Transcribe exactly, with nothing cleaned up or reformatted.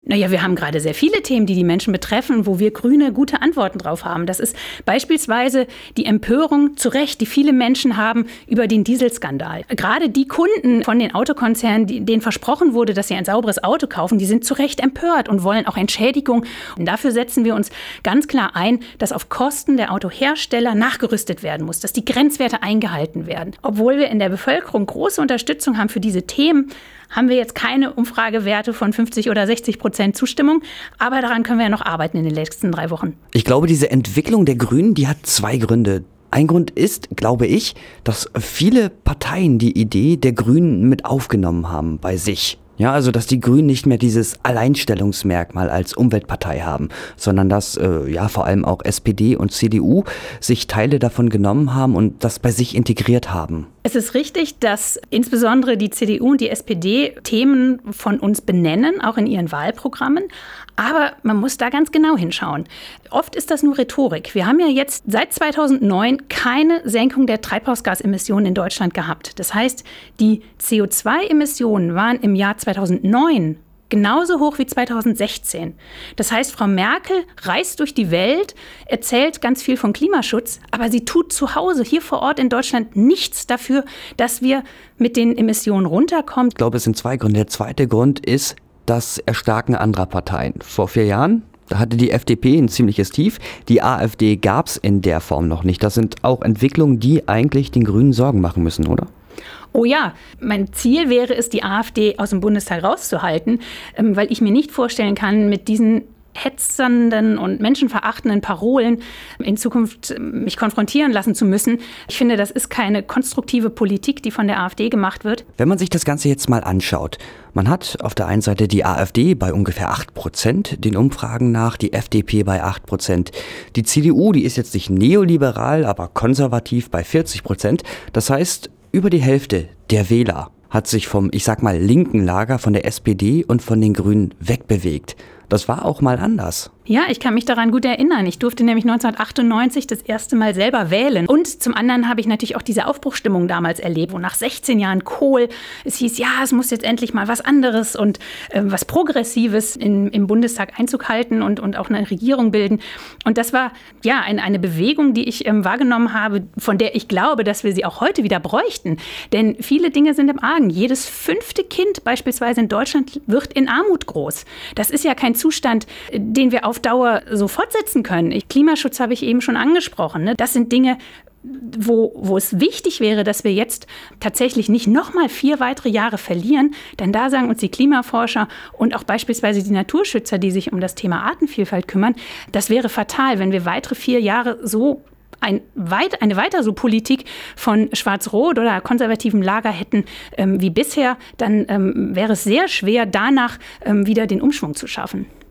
Naja, wir haben gerade sehr viele Themen, die die Menschen betreffen, wo wir Grüne gute Antworten drauf haben. Das ist beispielsweise die Empörung, zu Recht, die viele Menschen haben über den Dieselskandal. Gerade die Kunden von den Autokonzernen, denen versprochen wurde, dass sie ein sauberes Auto kaufen, die sind zu Recht empört und wollen auch Entschädigung. Und dafür setzen wir uns ganz klar ein, dass auf Kosten der Autohersteller nachgerüstet werden muss, dass die Grenzwerte eingehalten werden. Obwohl wir in der Bevölkerung große Unterstützung haben für diese Themen, haben wir jetzt keine Umfragewerte von fünfzig oder sechzig Prozent Zustimmung. Aber daran können wir ja noch arbeiten in den letzten drei Wochen. Ich glaube, diese Entwicklung der Grünen, die hat zwei Gründe. Ein Grund ist, glaube ich, dass viele Parteien die Idee der Grünen mit aufgenommen haben bei sich. Ja, also dass die Grünen nicht mehr dieses Alleinstellungsmerkmal als Umweltpartei haben, sondern dass äh, ja vor allem auch S P D und C D U sich Teile davon genommen haben und das bei sich integriert haben. Es ist richtig, dass insbesondere die C D U und die S P D Themen von uns benennen, auch in ihren Wahlprogrammen. Aber man muss da ganz genau hinschauen. Oft ist das nur Rhetorik. Wir haben ja jetzt seit zweitausendneun keine Senkung der Treibhausgasemissionen in Deutschland gehabt. Das heißt, die C O zwei Emissionen waren im Jahr zweitausendneun genauso hoch wie zweitausendsechzehn. Das heißt, Frau Merkel reist durch die Welt, erzählt ganz viel von Klimaschutz, aber sie tut zu Hause hier vor Ort in Deutschland nichts dafür, dass wir mit den Emissionen runterkommen. Ich glaube, es sind zwei Gründe. Der zweite Grund ist das Erstarken anderer Parteien. Vor vier Jahren, da hatte die F D P ein ziemliches Tief. Die AfD gab es in der Form noch nicht. Das sind auch Entwicklungen, die eigentlich den Grünen Sorgen machen müssen, oder? Oh ja, mein Ziel wäre es, die AfD aus dem Bundestag rauszuhalten, weil ich mir nicht vorstellen kann, mit diesen hetzenden und menschenverachtenden Parolen in Zukunft mich konfrontieren lassen zu müssen. Ich finde, das ist keine konstruktive Politik, die von der AfD gemacht wird. Wenn man sich das Ganze jetzt mal anschaut, man hat auf der einen Seite die AfD bei ungefähr acht Prozent, den Umfragen nach, die F D P bei acht Prozent. Die C D U, die ist jetzt nicht neoliberal, aber konservativ bei vierzig Prozent. Das heißt, über die Hälfte der Wähler hat sich vom, ich sag mal, linken Lager, von der S P D und von den Grünen wegbewegt. Das war auch mal anders. Ja, ich kann mich daran gut erinnern. Ich durfte nämlich neunzehnhundertachtundneunzig das erste Mal selber wählen. Und zum anderen habe ich natürlich auch diese Aufbruchsstimmung damals erlebt, wo nach sechzehn Jahren Kohl es hieß, ja, es muss jetzt endlich mal was anderes und äh, was Progressives in, im Bundestag Einzug halten und, und auch eine Regierung bilden. Und das war ja ein, eine Bewegung, die ich ähm, wahrgenommen habe, von der ich glaube, dass wir sie auch heute wieder bräuchten. Denn viele Dinge sind im Argen. Jedes fünfte Kind beispielsweise in Deutschland wird in Armut groß. Das ist ja kein Zustand, den wir auf Dauer so fortsetzen können. Ich, Klimaschutz habe ich eben schon angesprochen. Ne? Das sind Dinge, wo, wo es wichtig wäre, dass wir jetzt tatsächlich nicht noch mal vier weitere Jahre verlieren. Denn da sagen uns die Klimaforscher und auch beispielsweise die Naturschützer, die sich um das Thema Artenvielfalt kümmern, das wäre fatal, wenn wir weitere vier Jahre so Ein weit, eine weiter so Politik von Schwarz-Rot oder konservativem Lager hätten ähm, wie bisher, dann ähm, wäre es sehr schwer, danach ähm, wieder den Umschwung zu schaffen.